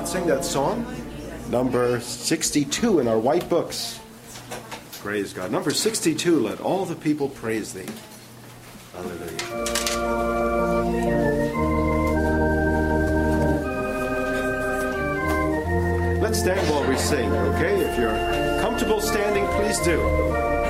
Let's sing that song, number 62 in our white books. Praise God. Number 62, let all the people praise thee. Hallelujah. Let's stand while we sing, okay? If you're comfortable standing, please do.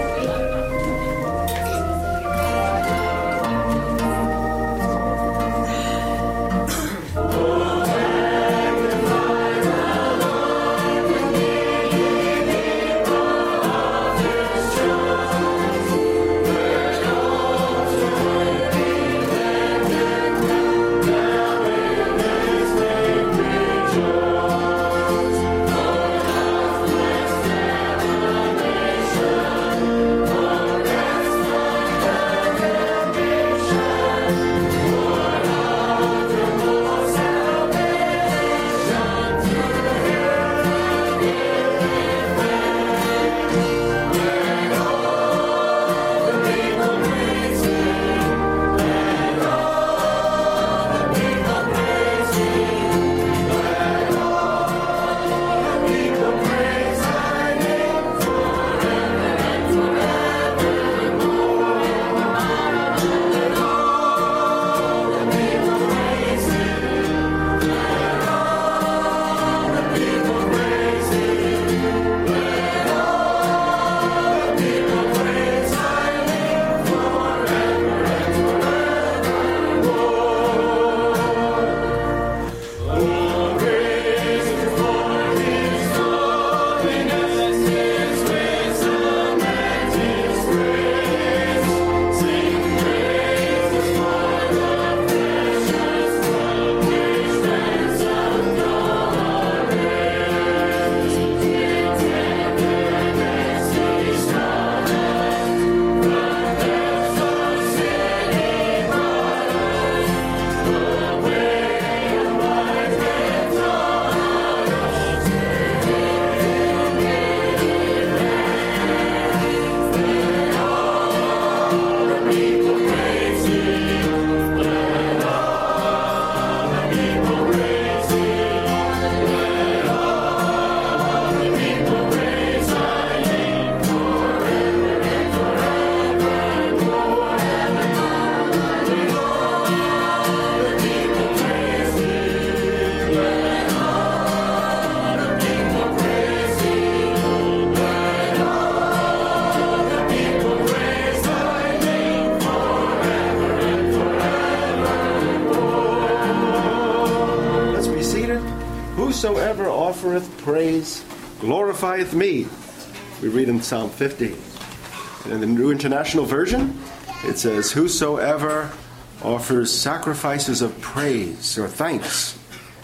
Whosoever offereth praise glorifieth me. We read in Psalm 50. And in the New International Version, it says, whosoever offers sacrifices of praise or thanks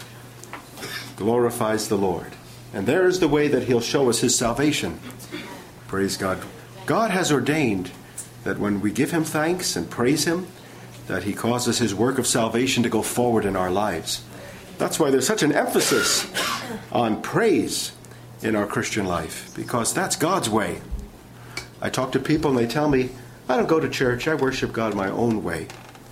glorifies the Lord. And there is the way that he'll show us his salvation. Praise God. God has ordained that when we give him thanks and praise him, that he causes his work of salvation to go forward in our lives. That's why there's such an emphasis on praise in our Christian life, because that's God's way. I talk to people and they tell me, I don't go to church, I worship God my own way.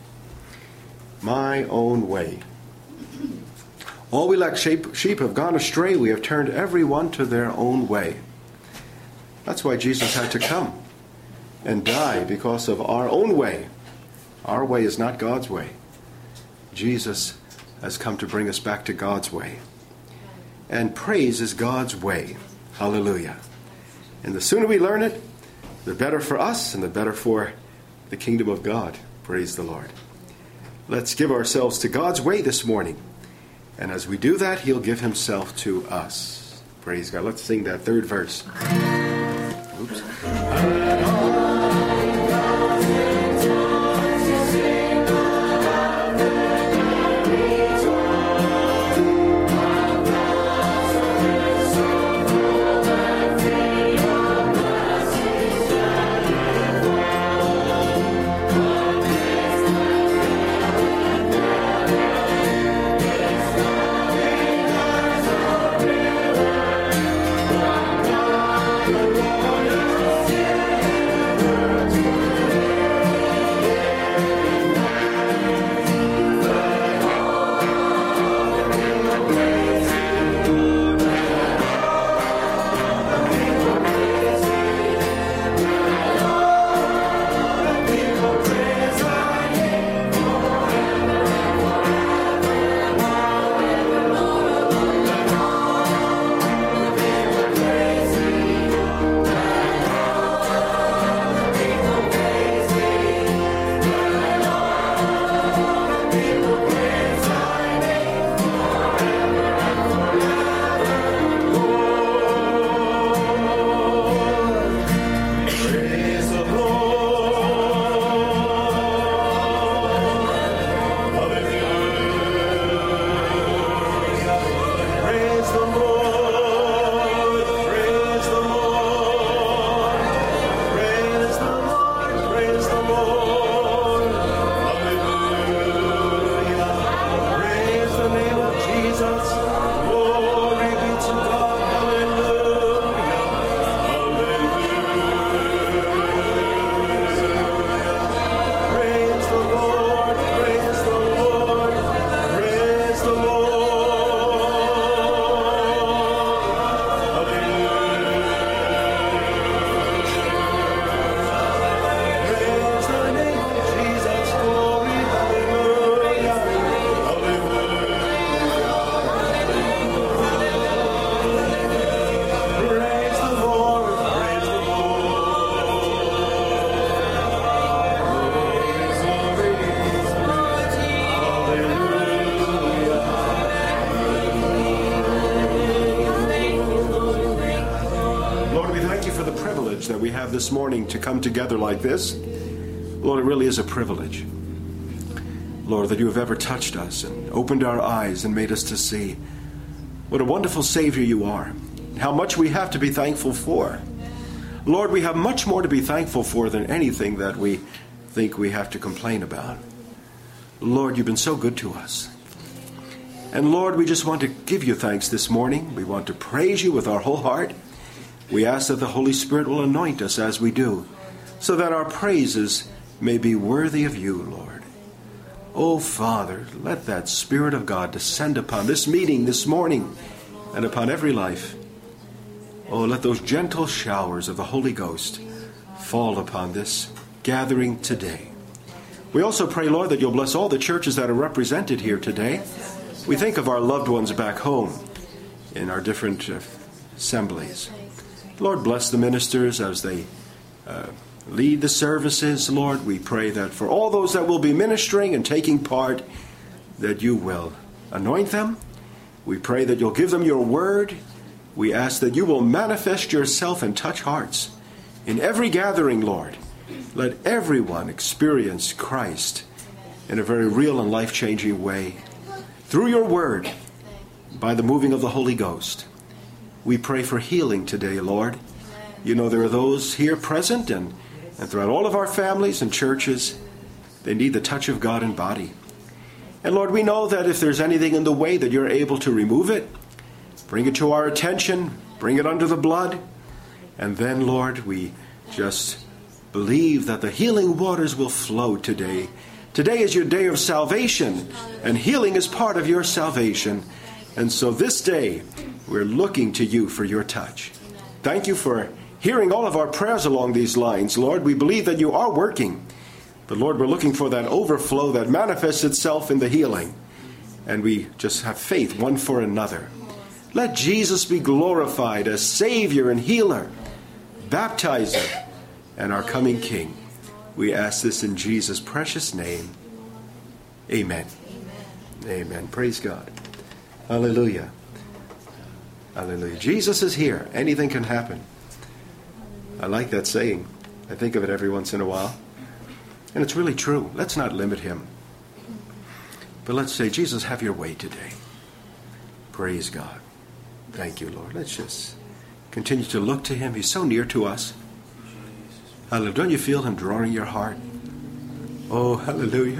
My own way. All we like sheep have gone astray, we have turned everyone to their own way. That's why Jesus had to come and die, because of our own way. Our way is not God's way. Jesus has come to bring us back to God's way. And praise is God's way. Hallelujah. And the sooner we learn it, the better for us and the better for the kingdom of God. Praise the Lord. Let's give ourselves to God's way this morning. And as we do that, he'll give himself to us. Praise God. Let's sing that third verse. Oops. we have this morning to come together like this. Lord, it really is a privilege. Lord, that you have ever touched us and opened our eyes and made us to see what a wonderful Savior you are, how much we have to be thankful for. Lord, we have much more to be thankful for than anything that we think we have to complain about. Lord, you've been so good to us. And Lord, we just want to give you thanks this morning. We want to praise you with our whole heart. We ask that the Holy Spirit will anoint us as we do, so that our praises may be worthy of you, Lord. Oh, Father, let that Spirit of God descend upon this meeting this morning and upon every life. Oh, let those gentle showers of the Holy Ghost fall upon this gathering today. We also pray, Lord, that you'll bless all the churches that are represented here today. We think of our loved ones back home in our different assemblies. Lord, bless the ministers as they lead the services. Lord, we pray that for all those that will be ministering and taking part, that you will anoint them. We pray that you'll give them your word. We ask that you will manifest yourself and touch hearts. In every gathering, Lord, let everyone experience Christ in a very real and life-changing way. Through your word, by the moving of the Holy Ghost. We pray for healing today, Lord. You know there are those here present and throughout all of our families and churches, they need the touch of God in body. And Lord, we know that if there's anything in the way that you're able to remove it, bring it to our attention, bring it under the blood. And then, Lord, we just believe that the healing waters will flow today. Today is your day of salvation, and healing is part of your salvation. And so this day, we're looking to you for your touch. Thank you for hearing all of our prayers along these lines, Lord. We believe that you are working. But Lord, we're looking for that overflow that manifests itself in the healing. And we just have faith one for another. Let Jesus be glorified as Savior and healer, baptizer, and our coming King. We ask this in Jesus' precious name. Amen. Amen. Praise God. Hallelujah. Hallelujah. Jesus is here. Anything can happen. I like that saying. I think of it every once in a while. And it's really true. Let's not limit him. But let's say, Jesus, have your way today. Praise God. Thank you, Lord. Let's just continue to look to him. He's so near to us. Hallelujah. Don't you feel him drawing your heart? Oh, hallelujah.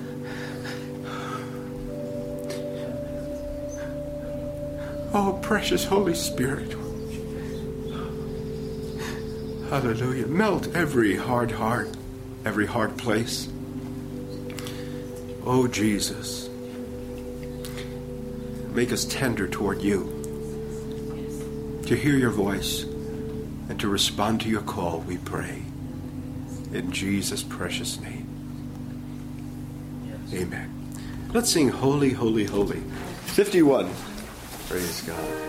Oh, precious Holy Spirit. Hallelujah. Melt every hard heart, every hard place. Oh, Jesus. Make us tender toward you, to hear your voice and to respond to your call, we pray. In Jesus' precious name. Amen. Let's sing Holy, Holy, Holy. 51. Praise God.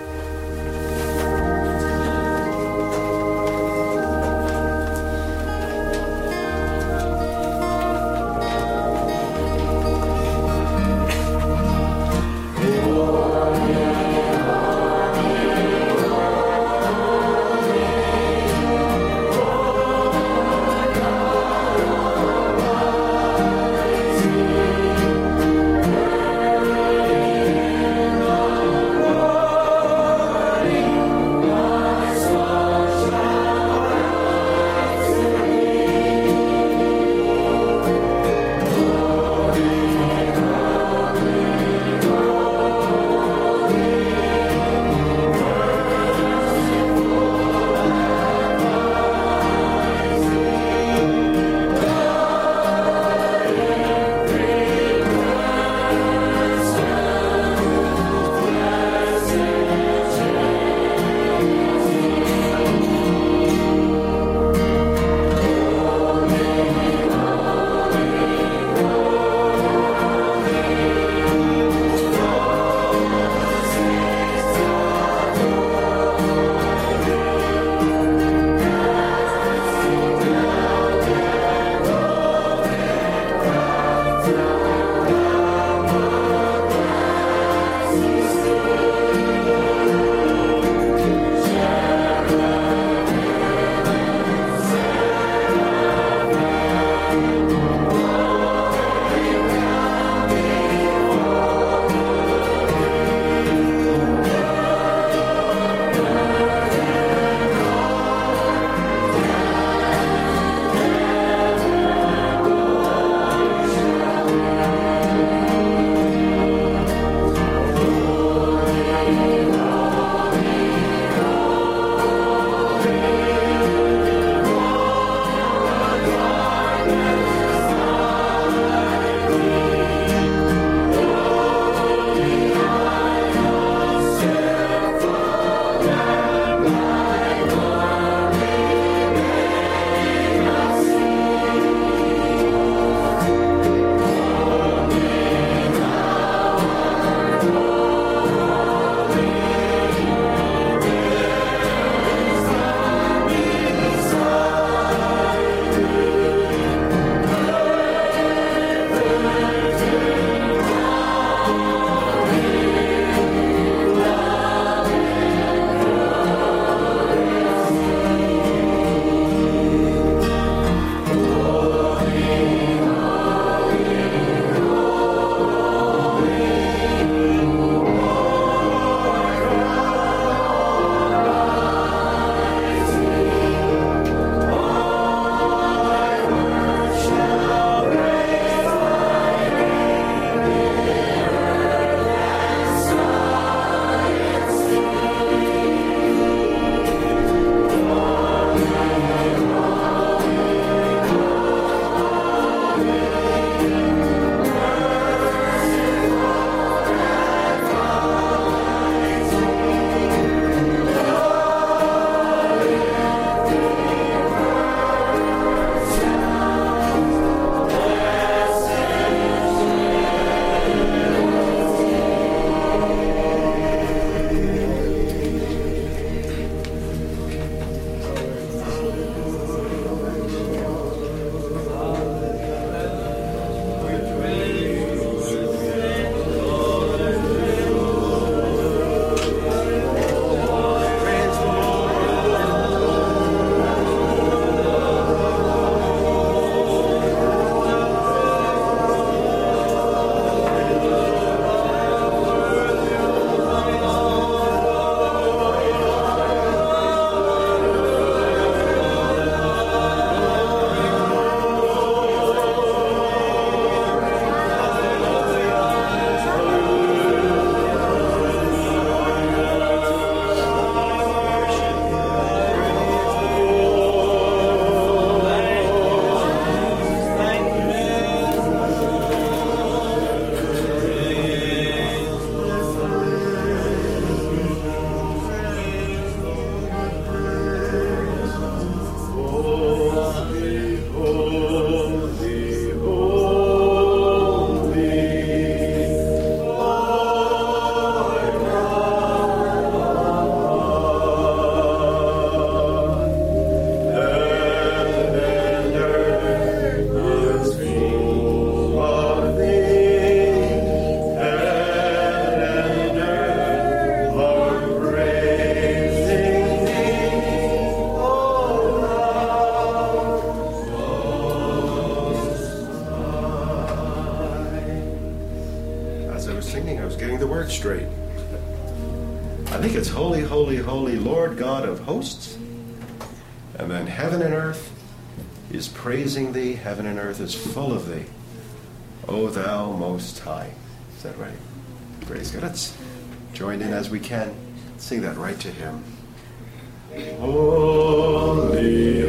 I think it's holy, holy, holy, Lord God of hosts. And then heaven and earth is praising thee. Heaven and earth is full of thee. O thou most high. Is that right? Praise God. Let's join in as we can. Sing that right to him. Holy